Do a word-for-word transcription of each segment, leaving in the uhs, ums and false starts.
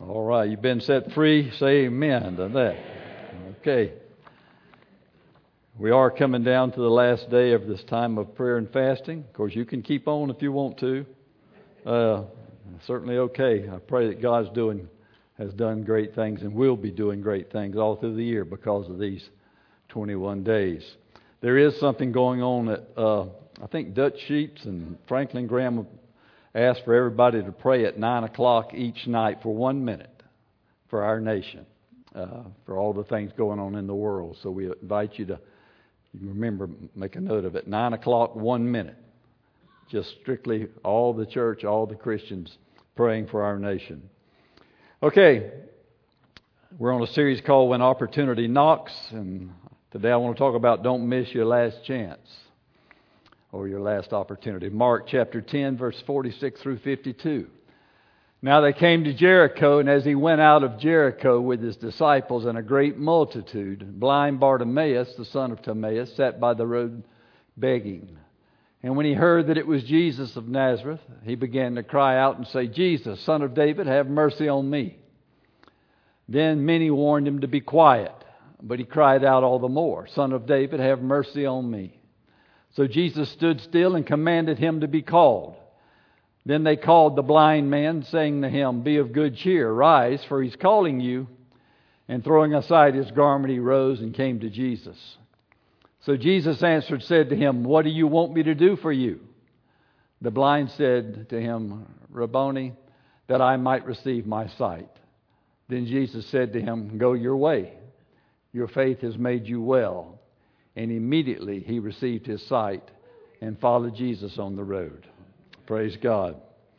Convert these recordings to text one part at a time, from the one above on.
All right, you've been set free. Say amen to that. Okay. We are coming down to the last day of this time of prayer and fasting. Of course, you can keep on if you want to. Uh, certainly okay. I pray that God's doing, has done great things and will be doing great things all through the year because of these twenty-one days. There is something going on at, uh, I think Dutch Sheets and Franklin Graham asked for everybody to pray at nine o'clock each night for one minute for our nation, uh, for all the things going on in the world. So we invite you to you remember, make a note of it, nine o'clock, one minute. Just strictly all the church, all the Christians praying for our nation. Okay, we're on a series called When Opportunity Knocks, and today I want to talk about don't miss your last chance or your last opportunity. Mark chapter ten, verse forty-six through fifty-two. Now they came to Jericho, and as he went out of Jericho with his disciples and a great multitude, blind Bartimaeus, the son of Timaeus, sat by the road begging. And when he heard that it was Jesus of Nazareth, he began to cry out and say, Jesus, Son of David, have mercy on me. Then many warned him to be quiet, but he cried out all the more, Son of David, have mercy on me. So Jesus stood still and commanded him to be called. Then they called the blind man, saying to him, Be of good cheer, rise, for he's calling you. And throwing aside his garment, he rose and came to Jesus. So Jesus answered, said to him, What do you want me to do for you? The blind said to him, Rabboni, that I might receive my sight. Then Jesus said to him, Go your way. Your faith has made you well. And immediately he received his sight and followed Jesus on the road. Praise God.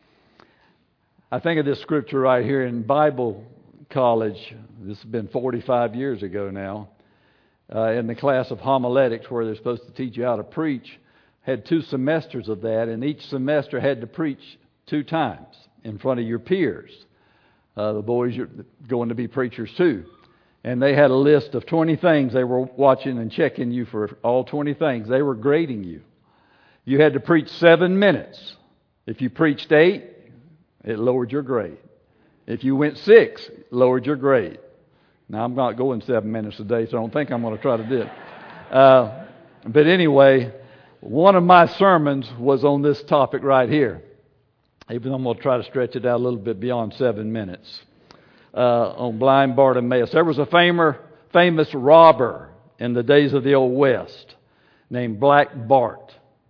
I think of this scripture right here in Bible college. This has been forty-five years ago now. Uh, in the class of homiletics where they're supposed to teach you how to preach. Had two semesters of that, and each semester had to preach two times in front of your peers. Uh, the boys are going to be preachers too. And they had a list of twenty things. They were watching and checking you for all twenty things. They were grading you. You had to preach seven minutes. If you preached eight, it lowered your grade. If you went six, it lowered your grade. Now, I'm not going seven minutes a day, so I don't think I'm going to try to do it. Uh, but anyway, one of my sermons was on this topic right here. Even though I'm going to try to stretch it out a little bit beyond seven minutes. Uh, on blind Bartimaeus. There was a famer, famous robber in the days of the Old West named Black Bart.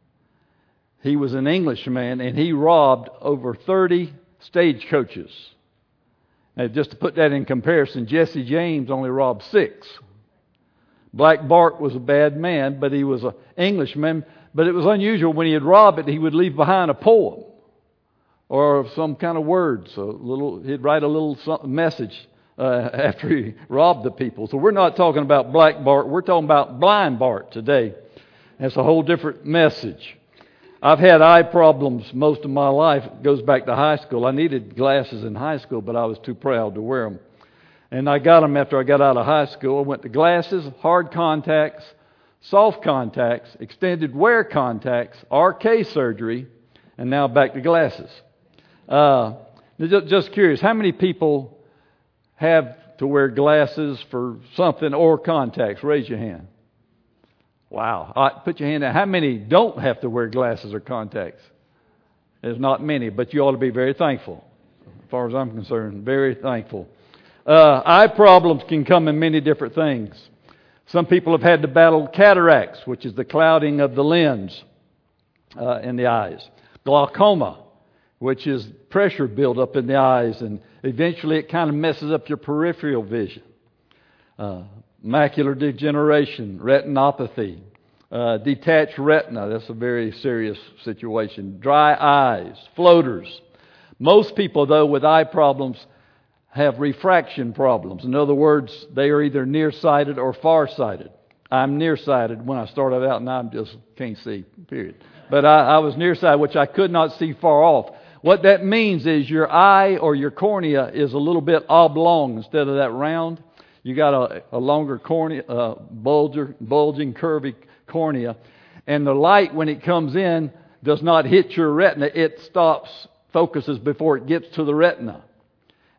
He was an Englishman, and he robbed over thirty stagecoaches. Now, just to put that in comparison, Jesse James only robbed six. Black Bart was a bad man, but he was an Englishman. But it was unusual when he'd rob it, he would leave behind a poem or some kind of words. A little, he'd write a little message uh, after he robbed the people. So we're not talking about Black Bart. We're talking about blind Bart today. That's a whole different message. I've had eye problems most of my life. It goes back to high school. I needed glasses in high school, but I was too proud to wear them. And I got them after I got out of high school. I went to glasses, hard contacts, soft contacts, extended wear contacts, R K surgery, and now back to glasses. Uh, just curious, how many people have to wear glasses for something or contacts? Raise your hand. Wow. All right, put your hand down. How many don't have to wear glasses or contacts? There's not many, but you ought to be very thankful. As far as I'm concerned, very thankful. Uh, eye problems can come in many different things. Some people have had to battle cataracts, which is the clouding of the lens uh, in the eyes. Glaucoma, which is pressure buildup in the eyes, and eventually it kind of messes up your peripheral vision. Uh, Macular degeneration, retinopathy, uh, detached retina. That's a very serious situation. Dry eyes, floaters. Most people, though, with eye problems have refraction problems. In other words, they are either nearsighted or farsighted. I'm nearsighted when I started out, and I just can't see, period. But I, I was nearsighted, which I could not see far off. What that means is your eye or your cornea is a little bit oblong instead of that round. You got a, a longer cornea, uh, bulger, bulging, curvy cornea. And the light, when it comes in, does not hit your retina. It stops, focuses before it gets to the retina.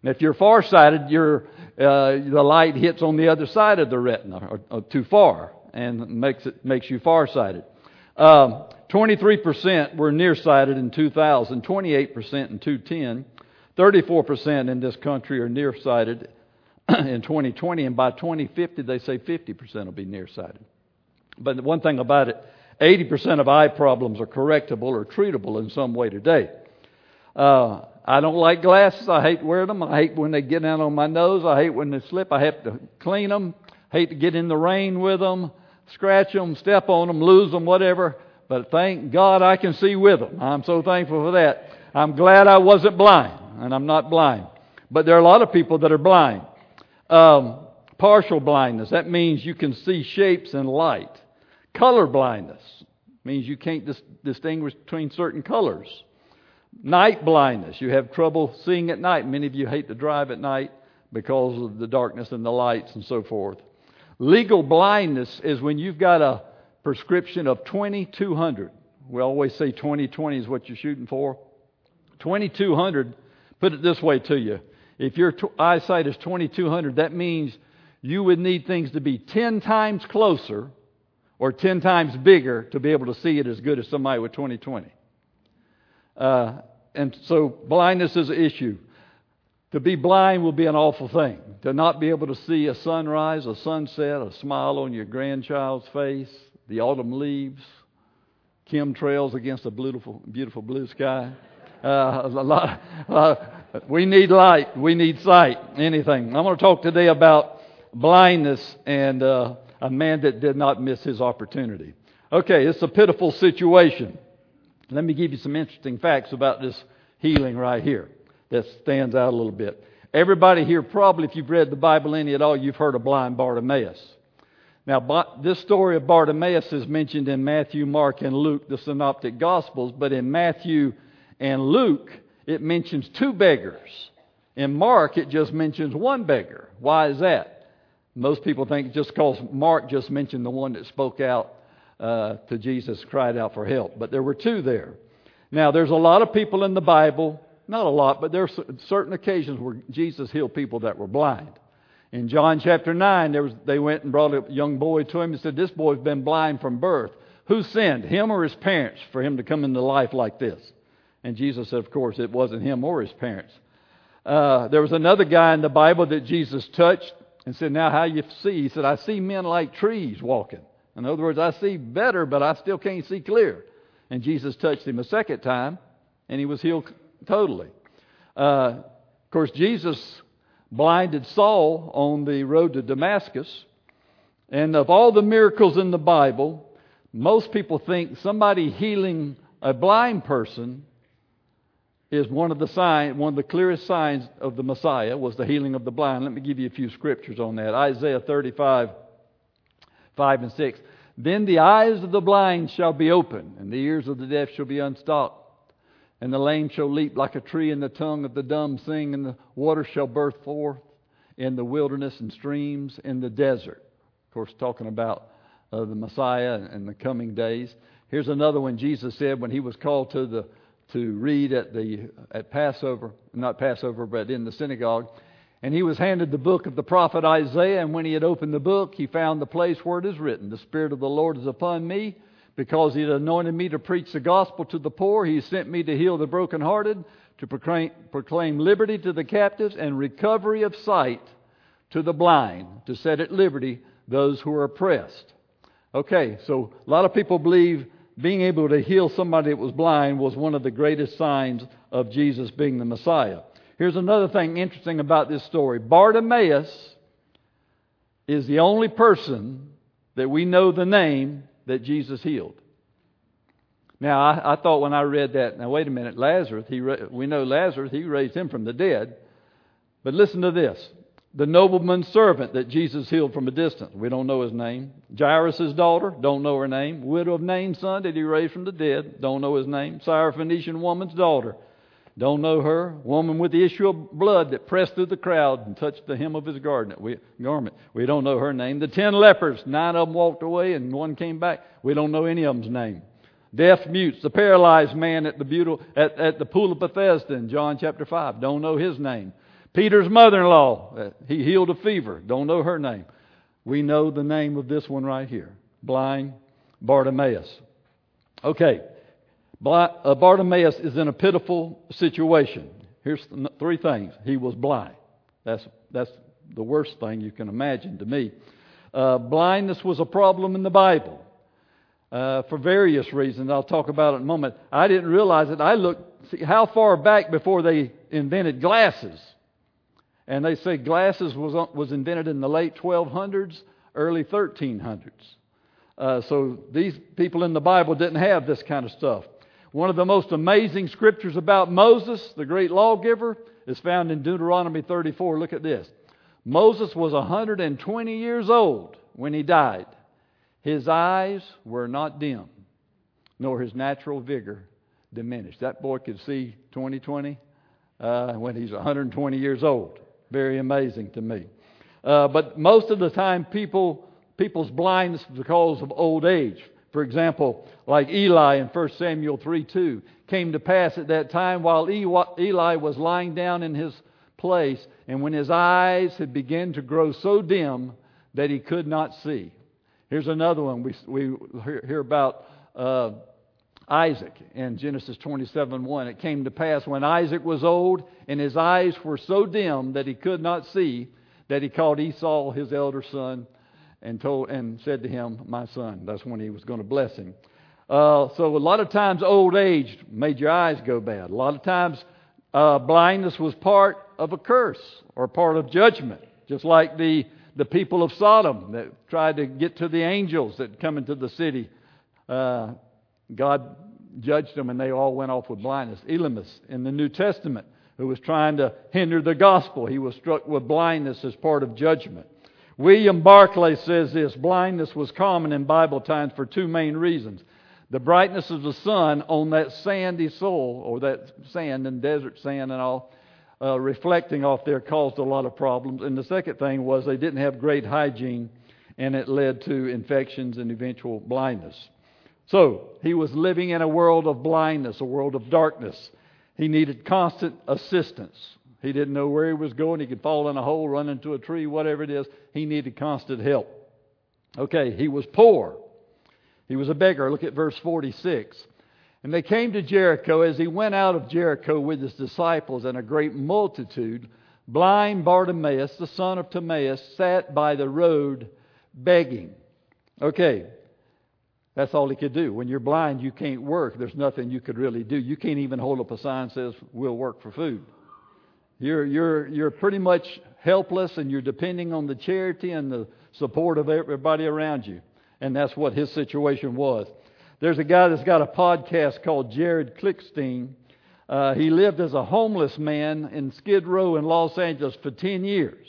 And if you're farsighted, your uh, the light hits on the other side of the retina, or, or too far, and makes it makes you farsighted. Um, twenty-three percent were nearsighted in two thousand, twenty-eight percent in two thousand ten, thirty-four percent in this country are nearsighted in twenty twenty, and by twenty fifty they say fifty percent will be nearsighted. But the one thing about it, eighty percent of eye problems are correctable or treatable in some way today. Uh, I don't like glasses. I hate wearing them. I hate when they get down on my nose. I hate when they slip. I have to clean them. Hate to get in the rain with them, scratch them, step on them, lose them, whatever. But thank God I can see with them. I'm so thankful for that. I'm glad I wasn't blind, and I'm not blind. But there are a lot of people that are blind. Um, partial blindness, that means you can see shapes and light. Color blindness means you can't dis- distinguish between certain colors. Night blindness, you have trouble seeing at night. Many of you hate to drive at night because of the darkness and the lights and so forth. Legal blindness is when you've got a prescription of twenty-two hundred. We always say twenty twenty is what you're shooting for. twenty-two hundred, put it this way to you. If your t- eyesight is twenty-two hundred, that means you would need things to be ten times closer or ten times bigger to be able to see it as good as somebody with twenty twenty. Uh, and so blindness is an issue. To be blind will be an awful thing. To not be able to see a sunrise, a sunset, a smile on your grandchild's face, the autumn leaves, chemtrails against a beautiful, beautiful blue sky. Uh, a lot, uh, we need light. We need sight. Anything. I'm going to talk today about blindness and uh, a man that did not miss his opportunity. Okay, it's a pitiful situation. Let me give you some interesting facts about this healing right here that stands out a little bit. Everybody here, probably if you've read the Bible any at all, you've heard of blind Bartimaeus. Now, this story of Bartimaeus is mentioned in Matthew, Mark, and Luke, the Synoptic Gospels, but in Matthew and Luke, it mentions two beggars. In Mark, it just mentions one beggar. Why is that? Most people think just because Mark just mentioned the one that spoke out uh, to Jesus, cried out for help. But there were two there. Now, there's a lot of people in the Bible, not a lot, but there are certain occasions where Jesus healed people that were blind. In John chapter nine, there was, they went and brought a young boy to him and said, "This boy's been blind from birth. Who sinned, him or his parents, for him to come into life like this?" And Jesus said, of course, it wasn't him or his parents. Uh, there was another guy in the Bible that Jesus touched and said, "Now how you see?" He said, "I see men like trees walking." In other words, I see better, but I still can't see clear. And Jesus touched him a second time, and he was healed totally. Uh, of course, Jesus blinded Saul on the road to Damascus. And of all the miracles in the Bible, most people think somebody healing a blind person is one of the sign, one of the clearest signs of the Messiah was the healing of the blind. Let me give you a few scriptures on that. Isaiah thirty-five, five and six. "Then the eyes of the blind shall be opened, and the ears of the deaf shall be unstopped. And the lame shall leap like a tree, and the tongue of the dumb sing, and the water shall burst forth in the wilderness and streams in the desert." Of course, talking about uh, the Messiah and the coming days. Here's another one Jesus said when he was called to the to read at the at Passover, not Passover, but in the synagogue. And he was handed the book of the prophet Isaiah, and when he had opened the book, he found the place where it is written, "The Spirit of the Lord is upon me, because he had anointed me to preach the gospel to the poor. He sent me to heal the brokenhearted, to proclaim, proclaim liberty to the captives, and recovery of sight to the blind, to set at liberty those who are oppressed." Okay, so a lot of people believe being able to heal somebody that was blind was one of the greatest signs of Jesus being the Messiah. Here's another thing interesting about this story. Bartimaeus is the only person that we know the name that Jesus healed. Now, I, I thought when I read that, now wait a minute, Lazarus, he we know Lazarus, he raised him from the dead. But listen to this. The nobleman's servant that Jesus healed from a distance, we don't know his name. Jairus' daughter, don't know her name. Widow of Nain's son that he raised from the dead, don't know his name. Syrophoenician woman's daughter, don't know her. Woman with the issue of blood that pressed through the crowd and touched the hem of his garment. We, garment. We don't know her name. The ten lepers, nine of them walked away and one came back. We don't know any of them's name. Deaf mutes, the paralyzed man at the beautiful, at, at the pool of Bethesda in John chapter five, don't know his name. Peter's mother-in-law, uh, he healed a fever. Don't know her name. We know the name of this one right here. Blind Bartimaeus. Okay. Bartimaeus is in a pitiful situation. Here's three things. He was blind. That's that's the worst thing you can imagine to me. Uh, blindness was a problem in the Bible uh, for various reasons. I'll talk about it in a moment. I didn't realize it. I looked, see, how far back before they invented glasses? And they say glasses was was invented in the late twelve hundreds, early thirteen hundreds. Uh, so these people in the Bible didn't have this kind of stuff. One of the most amazing scriptures about Moses, the great lawgiver, is found in Deuteronomy thirty-four. Look at this. Moses was one hundred twenty years old when he died. His eyes were not dim, nor his natural vigor diminished. That boy could see twenty twenty uh, when he's one hundred twenty years old. Very amazing to me. Uh, but most of the time, people people's blindness is because of old age. For example, like Eli in First Samuel three two, came to pass at that time while Eli was lying down in his place, and when his eyes had begun to grow so dim that he could not see. Here's another one. We we hear about uh, Isaac in Genesis twenty-seven one. It came to pass when Isaac was old and his eyes were so dim that he could not see, that he called Esau, his elder son, and told and said to him, "My son." That's when he was going to bless him. Uh, so a lot of times old age made your eyes go bad. A lot of times uh, blindness was part of a curse or part of judgment, just like the the people of Sodom that tried to get to the angels that come into the city. Uh, God judged them and they all went off with blindness. Elymas in the New Testament, who was trying to hinder the gospel, he was struck with blindness as part of judgment. William Barclay says this: blindness was common in Bible times for two main reasons. The brightness of the sun on that sandy soil, or that sand and desert sand and all, uh, reflecting off there caused a lot of problems. And the second thing was they didn't have great hygiene, and it led to infections and eventual blindness. So he was living in a world of blindness, a world of darkness. He needed constant assistance. He didn't know where he was going. He could fall in a hole, run into a tree, whatever it is. He needed constant help. Okay, he was poor. He was a beggar. Look at verse forty-six. And they came to Jericho. As he went out of Jericho with his disciples and a great multitude, blind Bartimaeus, the son of Timaeus, sat by the road begging. Okay, that's all he could do. When you're blind, you can't work. There's nothing you could really do. You can't even hold up a sign that says, "We'll work for food." You're you're you're pretty much helpless, and you're depending on the charity and the support of everybody around you. And that's what his situation was. There's a guy that's got a podcast called Jared Klickstein. Uh, he lived as a homeless man in Skid Row in Los Angeles for ten years.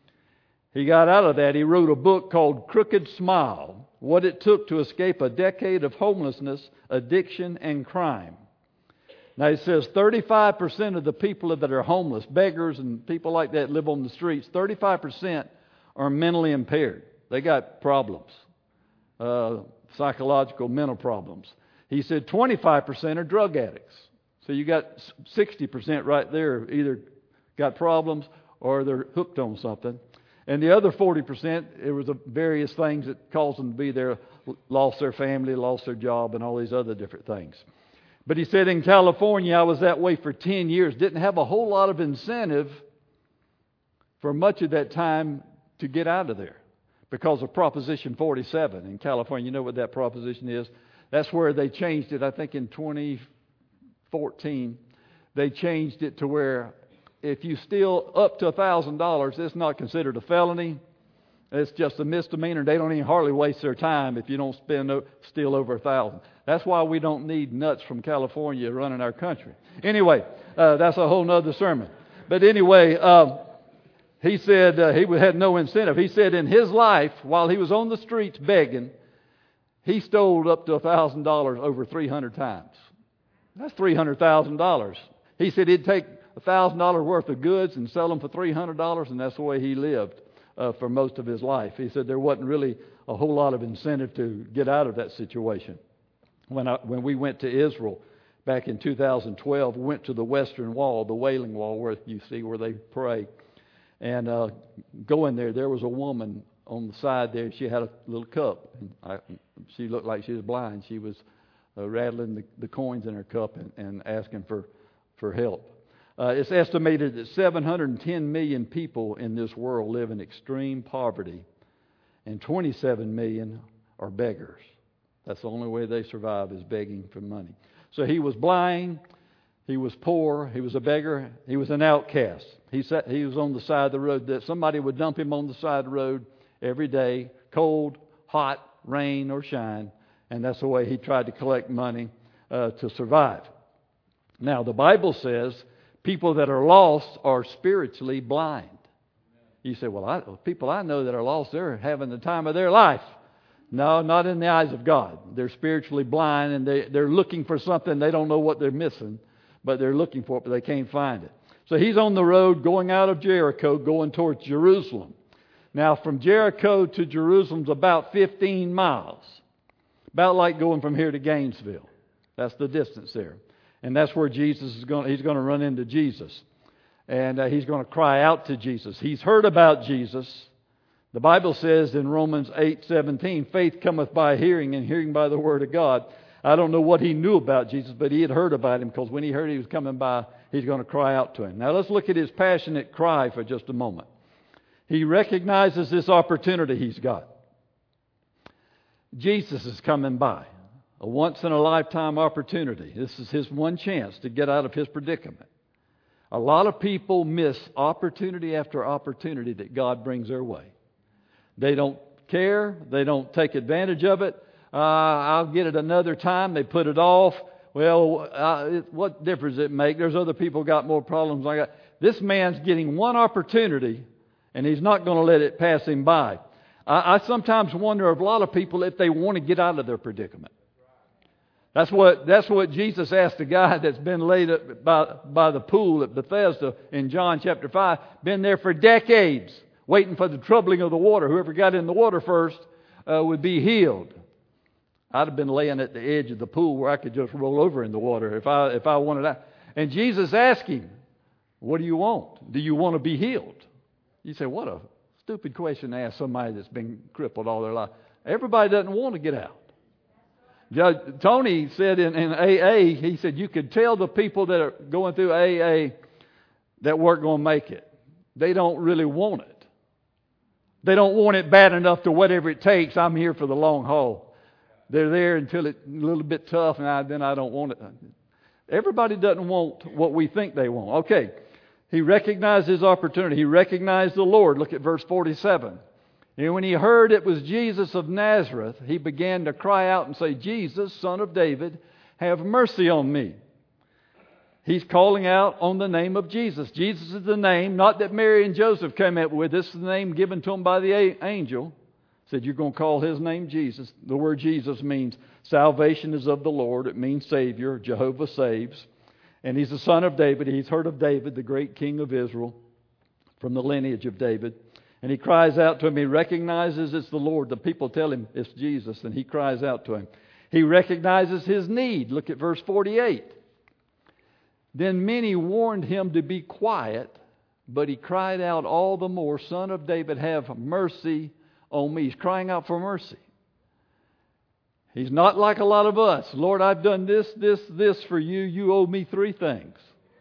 He got out of that. He wrote a book called Crooked Smile: What It Took to Escape a Decade of Homelessness, Addiction, and Crime. Now, he says thirty-five percent of the people that are homeless, beggars and people like that live on the streets, thirty-five percent are mentally impaired. They got problems, uh, psychological, mental problems. He said twenty-five percent are drug addicts. So you got sixty percent right there, either got problems or they're hooked on something. And the other forty percent, it was various things that caused them to be there, lost their family, lost their job, and all these other different things. But he said, in California, I was that way for ten years. Didn't have a whole lot of incentive for much of that time to get out of there because of Proposition forty-seven in California. You know what that proposition is? That's where they changed it, I think in twenty fourteen. They changed it to where if you steal up to one thousand dollars, it's not considered a felony. It's just a misdemeanor. They don't even hardly waste their time if you don't spend steal over a thousand. That's why we don't need nuts from California running our country. Anyway, uh, that's a whole nother sermon. But anyway, uh, he said uh, he had no incentive. He said in his life, while he was on the streets begging, he stole up to one thousand dollars over three hundred times. That's three hundred thousand dollars. He said he'd take one thousand dollars worth of goods and sell them for three hundred dollars, and that's the way he lived uh, for most of his life. He said there wasn't really a whole lot of incentive to get out of that situation. When I, when we went to Israel back in two thousand twelve, went to the Western Wall, the Wailing Wall, where you see where they pray. And uh, going there, there was a woman on the side there. She had a little cup. I, she looked like she was blind. She was uh, rattling the, the coins in her cup and, and asking for, for help. Uh, it's estimated that seven hundred ten million people in this world live in extreme poverty, and twenty-seven million are beggars. That's the only way they survive, is begging for money. So he was blind, he was poor, he was a beggar, he was an outcast. He sat, he was on the side of the road. That somebody would dump him on the side of the road every day, cold, hot, rain or shine, and that's the way he tried to collect money uh, to survive. Now, the Bible says people that are lost are spiritually blind. You say, well, I, people I know that are lost, they're having the time of their life. No, not in the eyes of God. They're spiritually blind, and they, they're looking for something. They don't know what they're missing, but they're looking for it, but they can't find it. So he's on the road going out of Jericho, going towards Jerusalem. Now, from Jericho to Jerusalem's about fifteen miles. About like going from here to Gainesville. That's the distance there. And that's where Jesus is going. He's going to run into Jesus. And uh, he's going to cry out to Jesus. He's heard about Jesus. The Bible says in Romans eight seventeen, faith cometh by hearing, and hearing by the word of God. I don't know what he knew about Jesus, but he had heard about him, because when he heard he was coming by, he's going to cry out to him. Now let's look at his passionate cry for just a moment. He recognizes this opportunity he's got. Jesus is coming by. A once-in-a-lifetime opportunity. This is his one chance to get out of his predicament. A lot of people miss opportunity after opportunity that God brings their way. They don't care. They don't take advantage of it. Uh, I'll get it another time. They put it off. Well, uh, it, what difference does it make? There's other people got more problems than I got. This man's getting one opportunity, and he's not going to let it pass him by. I, I sometimes wonder of a lot of people if they want to get out of their predicament. That's what that's what Jesus asked the guy that's been laid up by, by the pool at Bethesda in John chapter five, been there for decades, waiting for the troubling of the water. Whoever got in the water first uh, would be healed. I'd have been laying at the edge of the pool where I could just roll over in the water if I if I wanted that. And Jesus asked him, what do you want? Do you want to be healed? You say, what a stupid question to ask somebody that's been crippled all their life. Everybody doesn't want to get out. Judge Tony said in, in A A, he said you could tell the people that are going through A A that weren't going to make it. They don't really want it. They don't want it bad enough to whatever it takes. I'm here for the long haul. They're there until it's a little bit tough, and I, then I don't want it. Everybody doesn't want what we think they want. Okay, he recognized his opportunity. He recognized the Lord. Look at verse forty-seven. And when he heard it was Jesus of Nazareth, he began to cry out and say, Jesus, Son of David, have mercy on me. He's calling out on the name of Jesus. Jesus is the name, not that Mary and Joseph came up with. This is the name given to him by the angel. Said, you're going to call his name Jesus. The word Jesus means salvation is of the Lord. It means Savior. Jehovah saves. And he's the son of David. He's heard of David, the great king of Israel, from the lineage of David. And he cries out to him. He recognizes it's the Lord. The people tell him it's Jesus, and he cries out to him. He recognizes his need. Look at verse forty-eight. Then many warned him to be quiet, but he cried out all the more, Son of David, have mercy on me. He's crying out for mercy. He's not like a lot of us. Lord, I've done this, this, this for you. You owe me three things.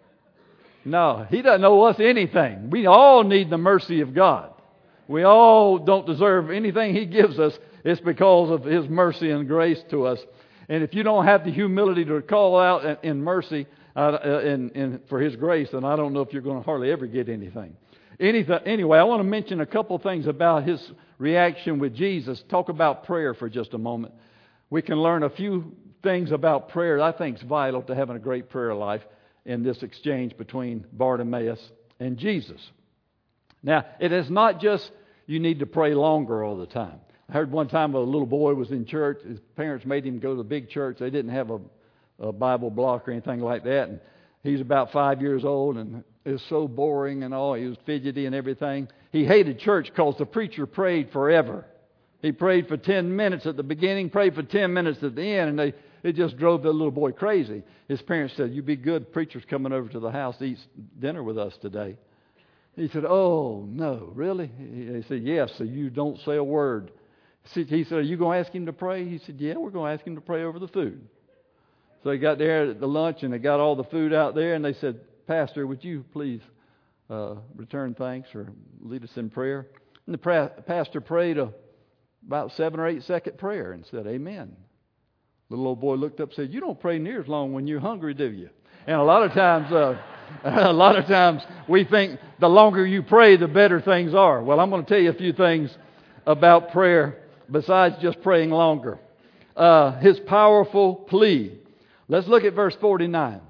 No, he doesn't owe us anything. We all need the mercy of God. We all don't deserve anything he gives us. It's because of his mercy and grace to us. And if you don't have the humility to call out in mercy uh, in, in, for his grace, then I don't know if you're going to hardly ever get anything. anything. Anyway, I want to mention a couple things about his reaction with Jesus. Talk about prayer for just a moment. We can learn a few things about prayer I think is vital to having a great prayer life in this exchange between Bartimaeus and Jesus. Now, it is not just you need to pray longer all the time. I heard one time a little boy was in church. His parents made him go to a big church. They didn't have a, a Bible block or anything like that. And he's about five years old, and it was so boring and all. He was fidgety and everything. He hated church because the preacher prayed forever. He prayed for ten minutes at the beginning, prayed for ten minutes at the end, and they it just drove the little boy crazy. His parents said, "You be good, preacher's coming over to the house to eat dinner with us today." He said, "Oh, no, really?" He said, "Yes, so you don't say a word." He said, "Are you going to ask him to pray?" He said, "Yeah, we're going to ask him to pray over the food." So they got there at the lunch, and they got all the food out there, and they said, "Pastor, would you please uh, return thanks or lead us in prayer?" And the pra- pastor prayed a about seven or eight second prayer and said, "Amen." Little old boy looked up and said, "You don't pray near as long when you're hungry, do you?" And a lot of times, uh, a lot of times we think the longer you pray, the better things are. Well, I'm going to tell you a few things about prayer besides just praying longer. Uh, his powerful plea. Let's look at verse forty-nine.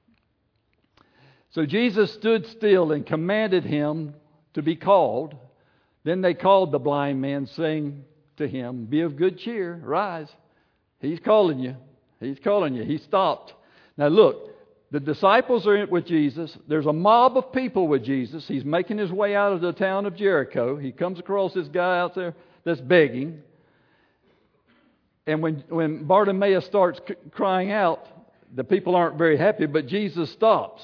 So Jesus stood still and commanded him to be called. Then they called the blind man, saying to him, "Be of good cheer, rise. He's calling you. He's calling you." He stopped. Now look, the disciples are with Jesus. There's a mob of people with Jesus. He's making his way out of the town of Jericho. He comes across this guy out there that's begging. And when, when Bartimaeus starts c- crying out, the people aren't very happy, but Jesus stops.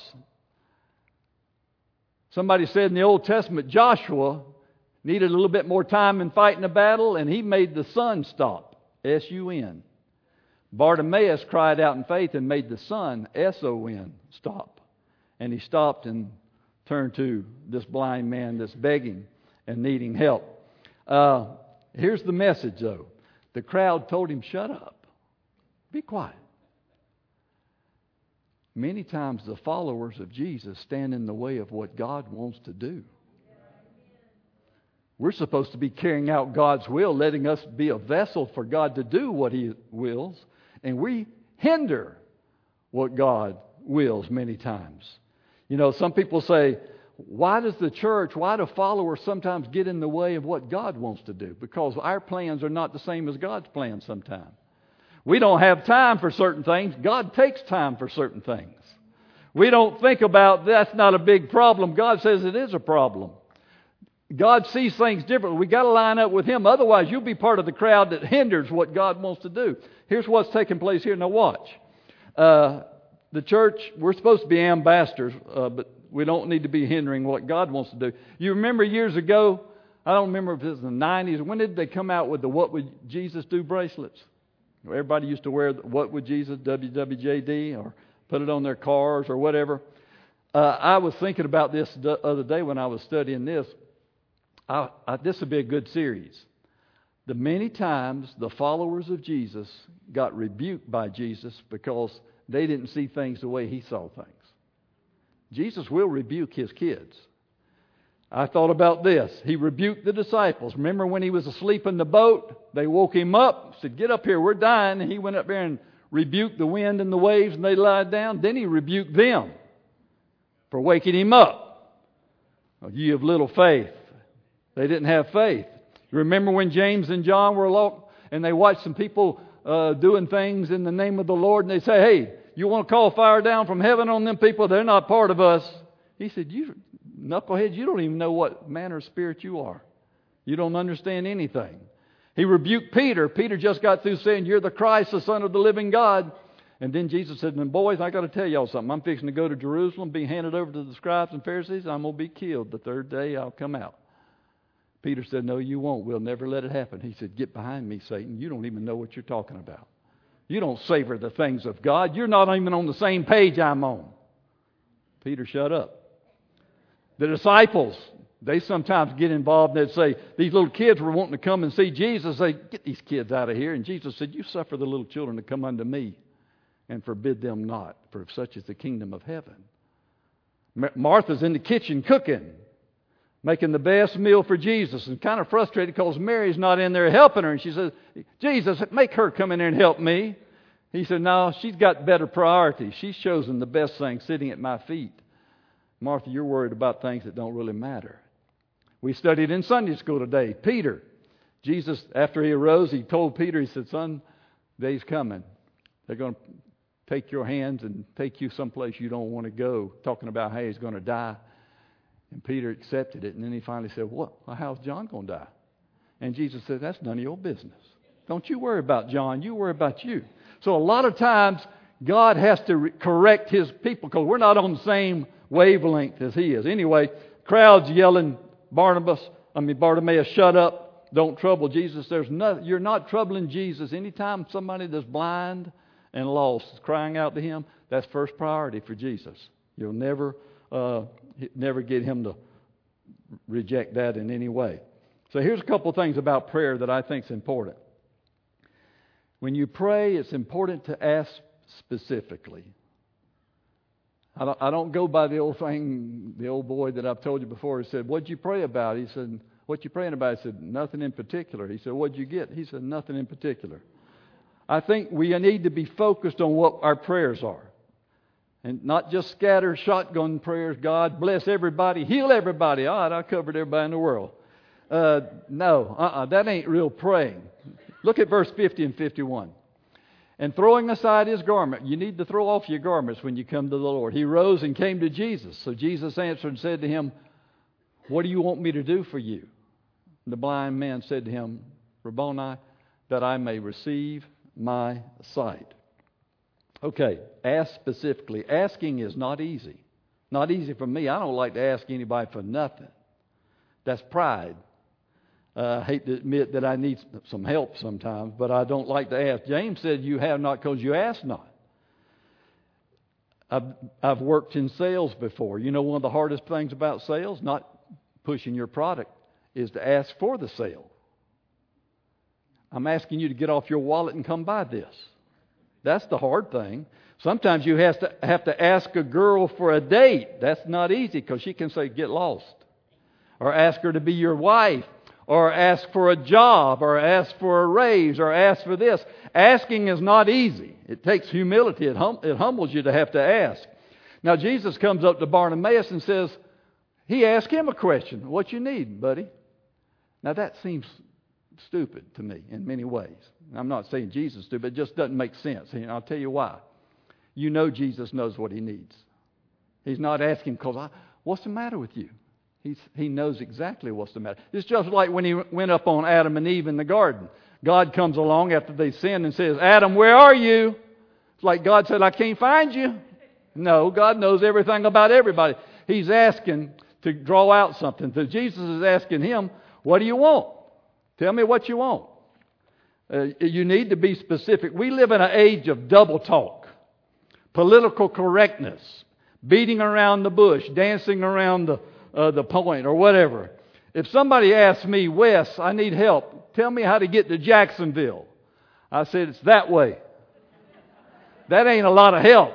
Somebody said in the Old Testament, Joshua needed a little bit more time in fighting a battle, and he made the sun stop. S U N. Bartimaeus cried out in faith and made the sun, S O N, stop. And he stopped and turned to this blind man that's begging and needing help. Uh, here's the message, though. The crowd told him, "Shut up. Be quiet." Many times the followers of Jesus stand in the way of what God wants to do. We're supposed to be carrying out God's will, letting us be a vessel for God to do what He wills. And we hinder what God wills many times. You know, some people say, why does the church, why do followers sometimes get in the way of what God wants to do? Because our plans are not the same as God's plans sometimes. We don't have time for certain things. God takes time for certain things. We don't think about that's not a big problem. God says it is a problem. God sees things differently. We've got to line up with Him. Otherwise, you'll be part of the crowd that hinders what God wants to do. Here's what's taking place here. Now watch. Uh, the church, we're supposed to be ambassadors, uh, but we don't need to be hindering what God wants to do. You remember years ago, I don't remember if it was in the nineties, when did they come out with the What Would Jesus Do bracelets? Everybody used to wear the What Would Jesus, W W J D, or put it on their cars or whatever. Uh, I was thinking about this the other day when I was studying this. I, I, this would be a good series. The many times the followers of Jesus got rebuked by Jesus because they didn't see things the way He saw things. Jesus will rebuke His kids. I thought about this. He rebuked the disciples. Remember when He was asleep in the boat? They woke Him up, said, "Get up here, we're dying." And He went up there and rebuked the wind and the waves, and they lied down. Then He rebuked them for waking Him up. Oh, ye of little faith. They didn't have faith. Remember when James and John were alone and they watched some people uh, doing things in the name of the Lord, and they say, "Hey, you want to call fire down from heaven on them people? They're not part of us." He said, "You knuckleheads, you don't even know what manner of spirit you are. You don't understand anything." He rebuked Peter. Peter just got through saying, "You're the Christ, the Son of the living God." And then Jesus said, "And boys, I got to tell y'all something. I'm fixing to go to Jerusalem, be handed over to the scribes and Pharisees. I'm going to be killed. The third day I'll come out." Peter said, "No, you won't. We'll never let it happen." He said, "Get behind me, Satan. You don't even know what you're talking about. You don't savor the things of God. You're not even on the same page I'm on." Peter, shut up. The disciples, they sometimes get involved and they'd say, these little kids were wanting to come and see Jesus. They "Get these kids out of here." And Jesus said, "You suffer the little children to come unto me and forbid them not, for such is the kingdom of heaven." Martha's in the kitchen cooking, making the best meal for Jesus, and kind of frustrated because Mary's not in there helping her. And she says, "Jesus, make her come in there and help me." He said, "No, she's got better priorities. She's chosen the best thing, sitting at my feet. Martha, you're worried about things that don't really matter." We studied in Sunday school today. Peter, Jesus, after He arose, He told Peter, He said, "Son, day's coming. They're going to take your hands and take you someplace you don't want to go," talking about how He's going to die. And Peter accepted it. And then he finally said, "What? Well, how's John going to die?" And Jesus said, "That's none of your business. Don't you worry about John. You worry about you." So a lot of times, God has to re- correct His people because we're not on the same wavelength as He is. Anyway, crowds yelling, Barnabas, I mean Bartimaeus, shut up, don't trouble Jesus. There's no, you're not troubling Jesus. Anytime somebody that's blind and lost is crying out to Him, that's first priority for Jesus. You'll never, uh, never get Him to reject that in any way. So here's a couple of things about prayer that I think is important. When you pray, it's important to ask specifically. I don't, I don't go by the old thing, the old boy that I've told you before. He said, what'd you pray about? He said, what you praying about? He said, nothing in particular. He said, what'd you get? He said, nothing in particular. I think we need to be focused on what our prayers are. And not just scatter shotgun prayers. God bless everybody, heal everybody. All right, I covered everybody in the world. Uh, no, uh-uh, that ain't real praying. Look at verse fifty and fifty-one. And throwing aside his garment, you need to throw off your garments when you come to the Lord. He rose and came to Jesus. So Jesus answered and said to him, what do you want me to do for you? And the blind man said to him, Rabboni, that I may receive my sight. Okay, ask specifically. Asking is not easy. Not easy for me. I don't like to ask anybody for nothing. That's pride. Uh, I hate to admit that I need some help sometimes, but I don't like to ask. James said, you have not because you ask not. I've, I've worked in sales before. You know one of the hardest things about sales, not pushing your product, is to ask for the sale. I'm asking you to get off your wallet and come buy this. That's the hard thing. Sometimes you have to have to ask a girl for a date. That's not easy because she can say, get lost. Or ask her to be your wife. Or ask for a job. Or ask for a raise. Or ask for this. Asking is not easy. It takes humility. It, hum- it humbles you to have to ask. Now Jesus comes up to Bartimaeus and says, he asked him a question. What you need, buddy? Now that seems stupid to me in many ways. I'm not saying Jesus is stupid. It just doesn't make sense. And I'll tell you why. You know Jesus knows what he needs. He's not asking because, what's the matter with you? He's, he knows exactly what's the matter. It's just like when he went up on Adam and Eve in the garden. God comes along after they sinned and says, Adam, where are you? It's like God said, I can't find you. No, God knows everything about everybody. He's asking to draw out something. So Jesus is asking him, what do you want? Tell me what you want. Uh, you need to be specific. We live in an age of double talk, political correctness, beating around the bush, dancing around the, uh, the point or whatever. If somebody asks me, Wes, I need help, tell me how to get to Jacksonville. I said, it's that way. That ain't a lot of help.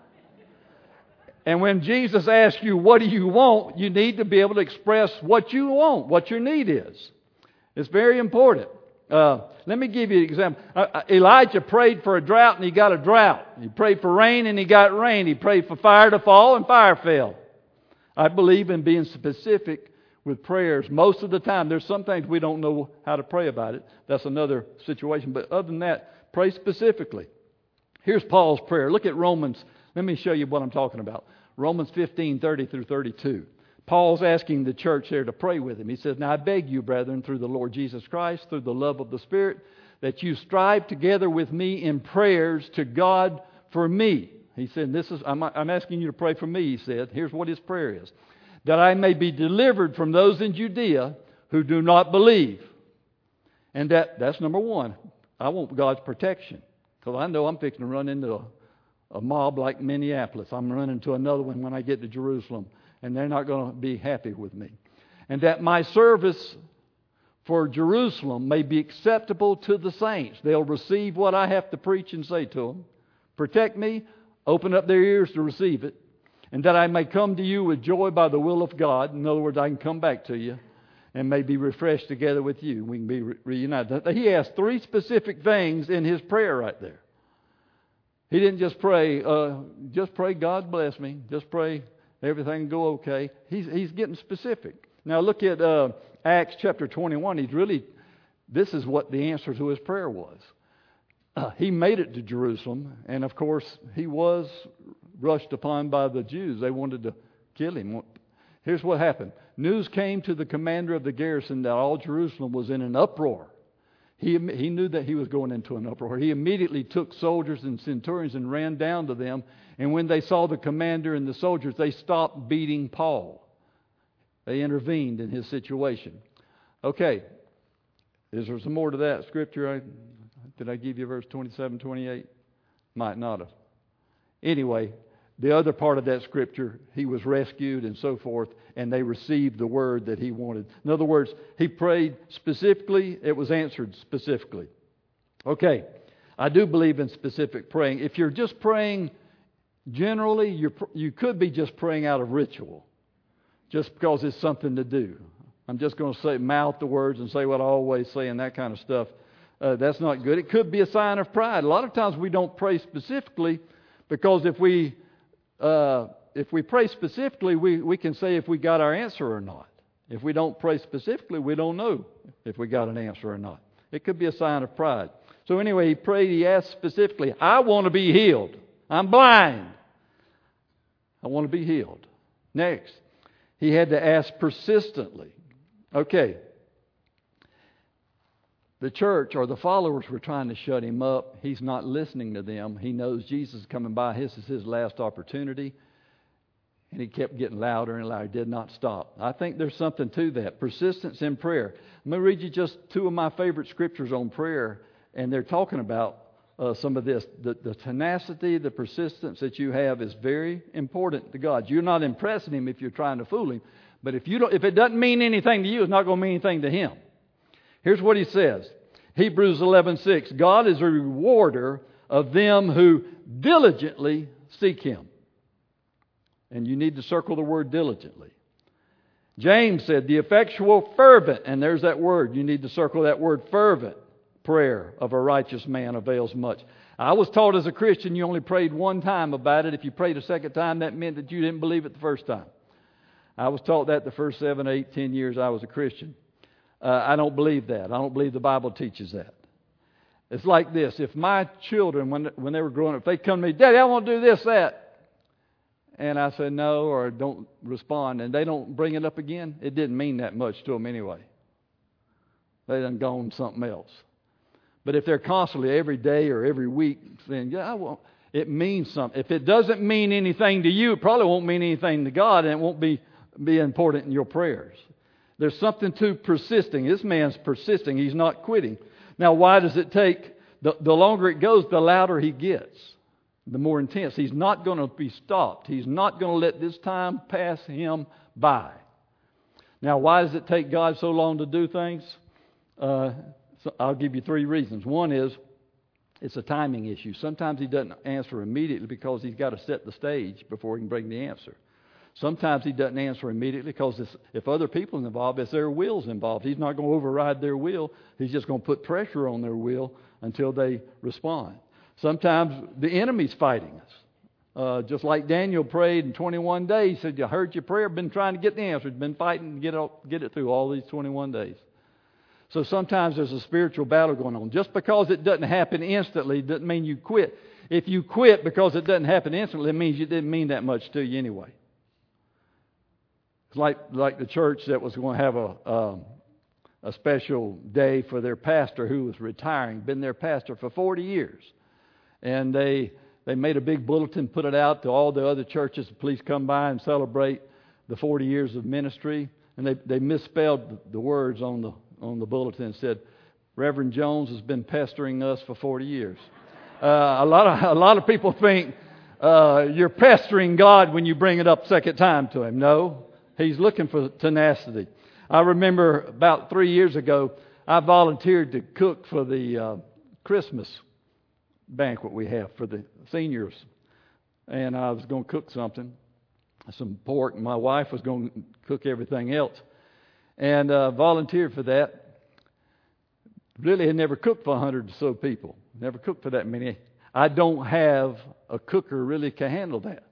And when Jesus asks you, what do you want? You need to be able to express what you want, what your need is. It's very important. Uh, let me give you an example. Uh, Elijah prayed for a drought and he got a drought. He prayed for rain and he got rain. He prayed for fire to fall and fire fell. I believe in being specific with prayers most of the time. There's some things we don't know how to pray about it. That's another situation. But other than that, pray specifically. Here's Paul's prayer. Look at Romans. Let me show you what I'm talking about. Romans fifteen, thirty through thirty-two. Paul's asking the church there to pray with him. He says, now I beg you, brethren, through the Lord Jesus Christ, through the love of the Spirit, that you strive together with me in prayers to God for me. He said, "This is I'm, I'm asking you to pray for me," he said. Here's what his prayer is. That I may be delivered from those in Judea who do not believe. And that that's number one. I want God's protection. Because I know I'm fixing to run into a, a mob like Minneapolis. I'm running into another one when I get to Jerusalem. And they're not going to be happy with me. And that my service for Jerusalem may be acceptable to the saints. They'll receive what I have to preach and say to them. Protect me. Open up their ears to receive it. And that I may come to you with joy by the will of God. In other words, I can come back to you and may be refreshed together with you. We can be re- reunited. He asked three specific things in his prayer right there. He didn't just pray, uh, just pray God bless me. Just pray everything go okay. He's he's getting specific. Now look at uh, Acts chapter twenty-one. He's really, this is what the answer to his prayer was. Uh, he made it to Jerusalem, and of course he was rushed upon by the Jews. They wanted to kill him. Here's what happened. News came to the commander of the garrison that all Jerusalem was in an uproar. He, he knew that he was going into an uproar. He immediately took soldiers and centurions and ran down to them. And when they saw the commander and the soldiers, they stopped beating Paul. They intervened in his situation. Okay. Is there some more to that scripture? I, did I give you verse twenty-seven, twenty-eight? Might not have. Anyway, the other part of that scripture, he was rescued and so forth, and they received the word that he wanted. In other words, he prayed specifically, it was answered specifically. Okay, I do believe in specific praying. If you're just praying generally, you're, you could be just praying out of ritual, just because it's something to do. I'm just going to say, mouth the words and say what I always say and that kind of stuff. Uh, that's not good. It could be a sign of pride. A lot of times we don't pray specifically because if we uh, if we pray specifically, we, we can say if we got our answer or not. If we don't pray specifically, we don't know if we got an answer or not. It could be a sign of pride. So anyway, he prayed, he asked specifically, I want to be healed. I'm blind. I want to be healed. Next, he had to ask persistently. Okay. The church or the followers were trying to shut him up. He's not listening to them. He knows Jesus is coming by. This is his last opportunity. And he kept getting louder and louder. He did not stop. I think there's something to that. Persistence in prayer. Let me read you just two of my favorite scriptures on prayer. And they're talking about uh, some of this. The, the tenacity, the persistence that you have is very important to God. You're not impressing him if you're trying to fool him. But if you don't, if it doesn't mean anything to you, it's not going to mean anything to him. Here's what he says. Hebrews eleven six. God is a rewarder of them who diligently seek him. And you need to circle the word diligently. James said, the effectual fervent, and there's that word. You need to circle that word fervent. Prayer of a righteous man avails much. I was taught as a Christian you only prayed one time about it. If you prayed a second time, that meant that you didn't believe it the first time. I was taught that the first seven, eight, ten years I was a Christian. Uh, I don't believe that. I don't believe the Bible teaches that. It's like this. If my children, when when they were growing up, if they come to me, Daddy, I want to do this, that. And I say no or don't respond, and they don't bring it up again, it didn't mean that much to them anyway. They done gone something else. But if they're constantly every day or every week saying, yeah, I won't, it means something. If it doesn't mean anything to you, it probably won't mean anything to God, and it won't be, be important in your prayers. There's something to persisting. This man's persisting. He's not quitting. Now, why does it take, the, the longer it goes, the louder he gets, the more intense. He's not going to be stopped. He's not going to let this time pass him by. Now, why does it take God so long to do things? Uh, so I'll give you three reasons. One is, it's a timing issue. Sometimes he doesn't answer immediately because he's got to set the stage before he can bring the answer. Sometimes he doesn't answer immediately because if other people are involved, if their will's involved, he's not going to override their will. He's just going to put pressure on their will until they respond. Sometimes the enemy's fighting us. Uh, just like Daniel prayed in twenty-one days. He said, I heard your prayer, been trying to get the answer. Been fighting to get it, get it through all these twenty-one days. So sometimes there's a spiritual battle going on. Just because it doesn't happen instantly doesn't mean you quit. If you quit because it doesn't happen instantly, it means it didn't mean that much to you anyway. It's like like the church that was going to have a um, a special day for their pastor who was retiring, been their pastor for forty years. And they they made a big bulletin, put it out to all the other churches. Please come by and celebrate the forty years of ministry. And they, they misspelled the words on the on the bulletin and said, Reverend Jones has been pestering us for forty years. Uh, a lot of a lot of people think uh, you're pestering God when you bring it up second time to him. No. He's looking for tenacity. I remember about three years ago, I volunteered to cook for the uh, Christmas banquet we have for the seniors. And I was going to cook something, some pork, and my wife was going to cook everything else. And uh, volunteered for that. Really had never cooked for a hundred or so people. Never cooked for that many. I don't have a cooker really can handle that.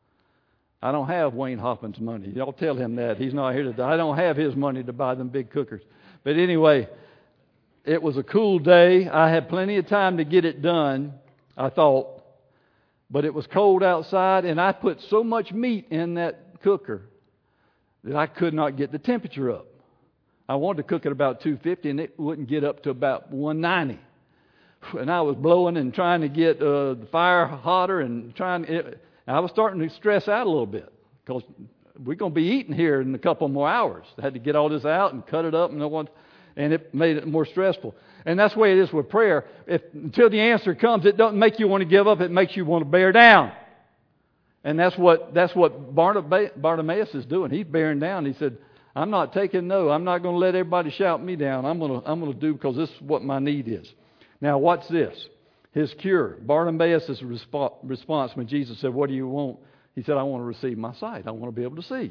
I don't have Wayne Hoppin's money. Y'all tell him that. He's not here today. I don't have his money to buy them big cookers. But anyway, it was a cool day. I had plenty of time to get it done, I thought. But it was cold outside, and I put so much meat in that cooker that I could not get the temperature up. I wanted to cook at about two fifty, and it wouldn't get up to about one ninety. And I was blowing and trying to get uh, the fire hotter and trying. It, I was starting to stress out a little bit because we're going to be eating here in a couple more hours. I had to get all this out and cut it up, and no one, and it made it more stressful. And that's the way it is with prayer. If until the answer comes, it doesn't make you want to give up. It makes you want to bear down. And that's what that's what Bartimaeus is doing. He's bearing down. He said, "I'm not taking no. I'm not going to let everybody shout me down. I'm going to I'm going to do because this is what my need is." Now, what's this? His cure. Bartimaeus' resp- response when Jesus said, "What do you want?" He said, "I want to receive my sight. I want to be able to see."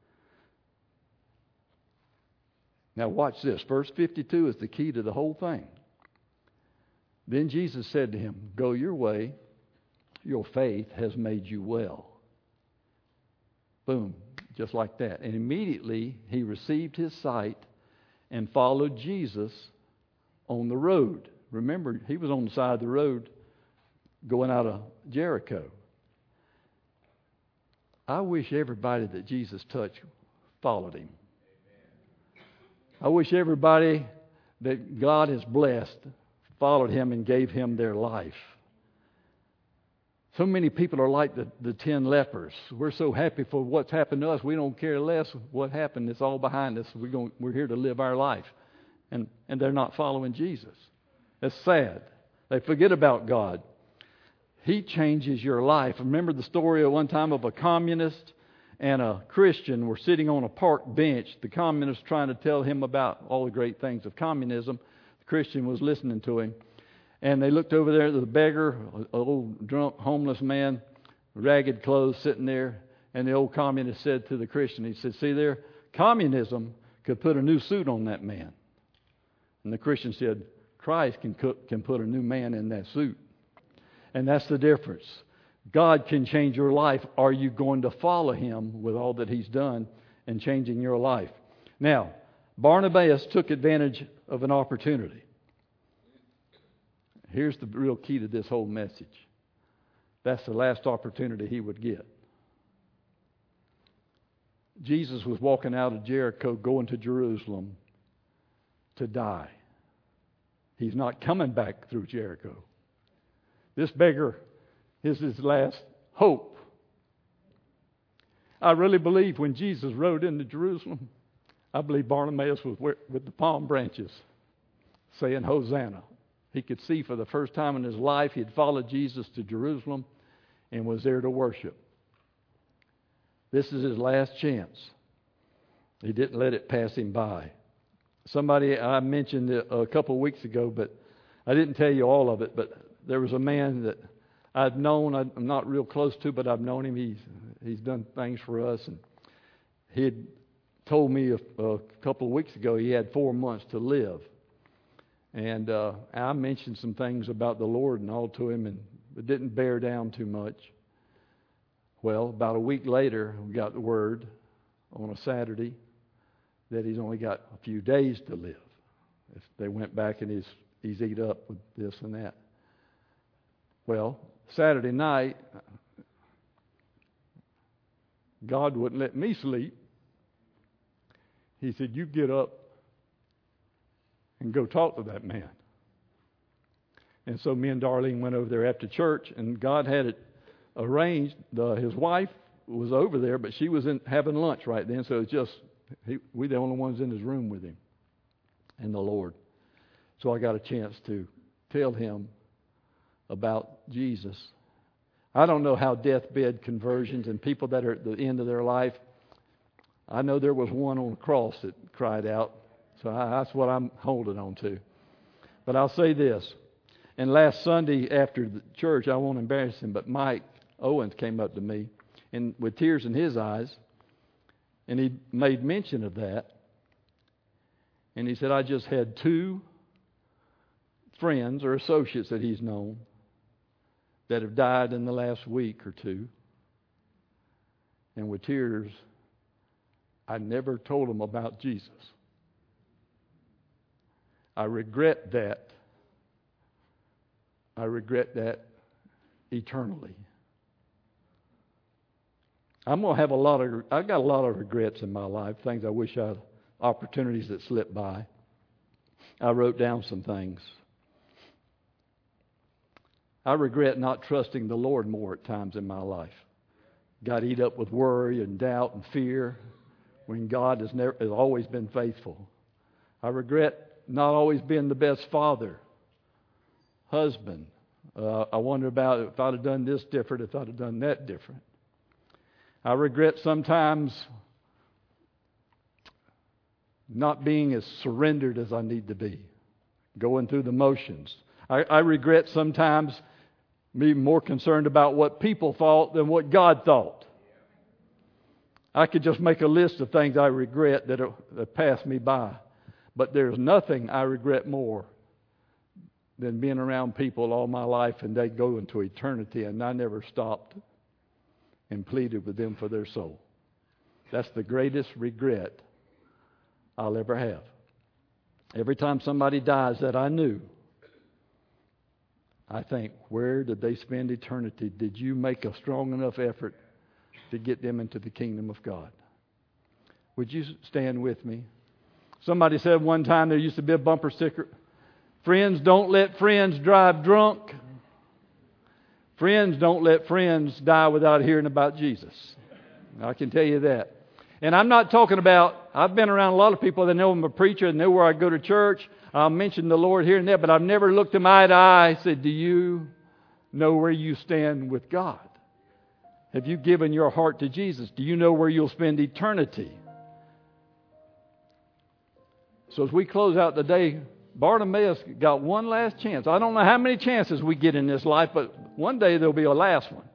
Now watch this. Verse fifty-two is the key to the whole thing. Then Jesus said to him, "Go your way. Your faith has made you well." Boom. Just like that. And immediately he received his sight and followed Jesus on the road. Remember, he was on the side of the road going out of Jericho. I wish everybody that Jesus touched followed him. I wish everybody that God has blessed followed him and gave him their life. So many people are like the, the ten lepers. We're so happy for what's happened to us. We don't care less what happened. It's all behind us. We're going, we're here to live our life. And, and they're not following Jesus. It's sad. They forget about God. He changes your life. Remember the story at one time of a communist and a Christian were sitting on a park bench. The communist trying to tell him about all the great things of communism. The Christian was listening to him. And they looked over there at the beggar, an old drunk homeless man, ragged clothes sitting there. And the old communist said to the Christian, he said, "See there, communism could put a new suit on that man." And the Christian said, "Christ can cook, can put a new man in that suit." And that's the difference. God can change your life. Are you going to follow him with all that he's done in changing your life? Now, Bartimaeus took advantage of an opportunity. Here's the real key to this whole message. That's the last opportunity he would get. Jesus was walking out of Jericho going to Jerusalem to die. He's not coming back through Jericho. This beggar is his last hope. I really believe when Jesus rode into Jerusalem, I believe Bartimaeus was with the palm branches saying, "Hosanna." He could see for the first time in his life he had followed Jesus to Jerusalem and was there to worship. This is his last chance. He didn't let it pass him by. Somebody I mentioned it a couple of weeks ago, but I didn't tell you all of it, but there was a man that I've known, I'm not real close to, but I've known him. He's he's done things for us. And he had told me a, a couple of weeks ago he had four months to live. And uh, I mentioned some things about the Lord and all to him, and it didn't bear down too much. Well, about a week later, we got the word on a Saturday that he's only got a few days to live. If they went back and he's he's eat up with this and that. Well, Saturday night, God wouldn't let me sleep. He said, "You get up and go talk to that man." And so me and Darlene went over there after church, and God had it arranged. The, his wife was over there, but she was in, having lunch right then, so it was just, he, we the only ones in his room with him and the Lord. So I got a chance to tell him about Jesus. I don't know how deathbed conversions and people that are at the end of their life, I know there was one on the cross that cried out. So I, that's what I'm holding on to. But I'll say this. And last Sunday after the church, I won't embarrass him, but Mike Owens came up to me and with tears in his eyes, and he made mention of that. And he said, "I just had two friends or associates that he's known that have died in the last week or two." And with tears, I never told them about Jesus. I regret that. I regret that eternally. I'm going to have a lot of, I've got a lot of regrets in my life, things I wish I'd opportunities that slipped by. I wrote down some things. I regret not trusting the Lord more at times in my life. Got eat up with worry and doubt and fear when God has never has always been faithful. I regret not always being the best father, husband. Uh, I wonder about if I'd have done this different, if I'd have done that different. I regret sometimes not being as surrendered as I need to be, going through the motions. I, I regret sometimes being more concerned about what people thought than what God thought. I could just make a list of things I regret that, that passed me by. But there's nothing I regret more than being around people all my life and they go into eternity and I never stopped and pleaded with them for their soul. That's the greatest regret I'll ever have. Every time somebody dies that I knew, I think, where did they spend eternity? Did you make a strong enough effort to get them into the kingdom of God? Would you stand with me? Somebody said one time there used to be a bumper sticker, friends don't let friends drive drunk. Friends don't let friends die without hearing about Jesus. I can tell you that. And I'm not talking about, I've been around a lot of people that know I'm a preacher and know where I go to church. I'll mention the Lord here and there, but I've never looked them eye to eye and said, do you know where you stand with God? Have you given your heart to Jesus? Do you know where you'll spend eternity? So as we close out the day, Bartimaeus got one last chance. I don't know how many chances we get in this life, but one day there'll be a last one.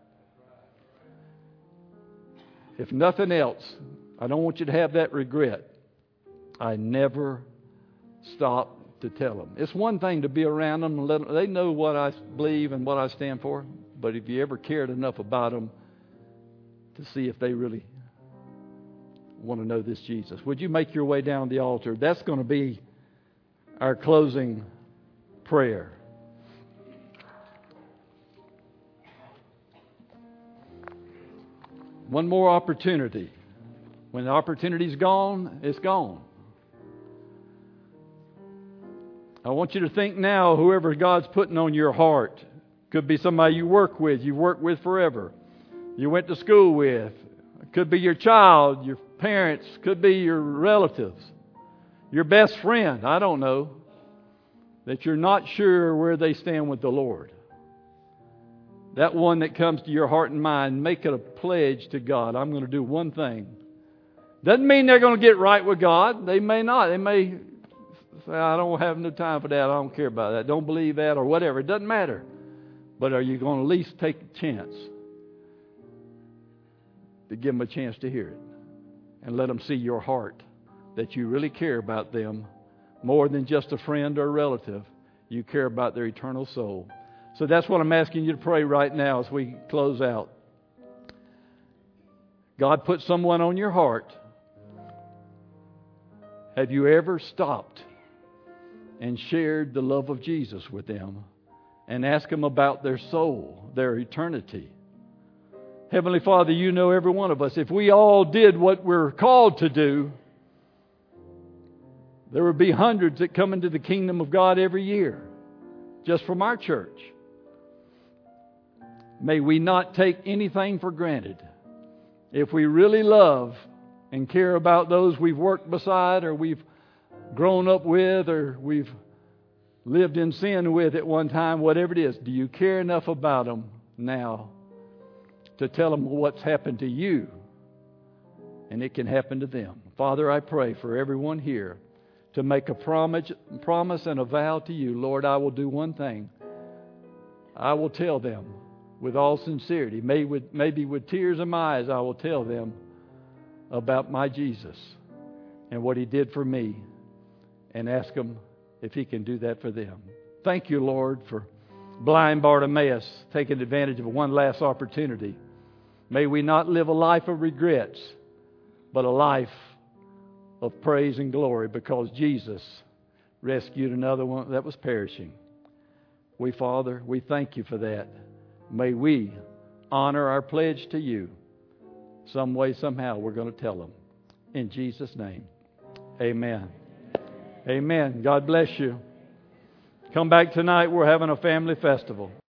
If nothing else, I don't want you to have that regret. I never stopped to tell them. It's one thing to be around them and let them, they know what I believe and what I stand for, but if you ever cared enough about them to see if they really want to know this Jesus, would you make your way down the altar? That's going to be our closing prayer. One more opportunity. When the opportunity's gone, it's gone. I want you to think now, whoever God's putting on your heart. Could be somebody you work with, you've worked with forever. You went to school with. It could be your child, your parents, could be your relatives, your best friend, I don't know, that you're not sure where they stand with the Lord. That one that comes to your heart and mind, make it a pledge to God. I'm going to do one thing. Doesn't mean they're going to get right with God. They may not. They may say, I don't have no time for that. I don't care about that. Don't believe that or whatever. It doesn't matter. But are you going to at least take a chance to give them a chance to hear it? And let them see your heart, that you really care about them more than just a friend or a relative. You care about their eternal soul. So that's what I'm asking you to pray right now as we close out. God put someone on your heart. Have you ever stopped and shared the love of Jesus with them and asked them about their soul, their eternity? Heavenly Father, you know every one of us. If we all did what we're called to do, there would be hundreds that come into the kingdom of God every year, just from our church. May we not take anything for granted. If we really love and care about those we've worked beside or we've grown up with or we've lived in sin with at one time, whatever it is, do you care enough about them now to tell them what's happened to you? And it can happen to them. Father, I pray for everyone here to make a promise, promise and a vow to you. Lord, I will do one thing. I will tell them with all sincerity, maybe with, maybe with tears in my eyes, I will tell them about my Jesus and what He did for me and ask Him if He can do that for them. Thank you, Lord, for blind Bartimaeus taking advantage of one last opportunity. May we not live a life of regrets, but a life of praise and glory because Jesus rescued another one that was perishing. We, Father, we thank you for that. May we honor our pledge to you. Some way, somehow, we're going to tell them. In Jesus' name, Amen. Amen. God bless you. Come back tonight. We're having a family festival.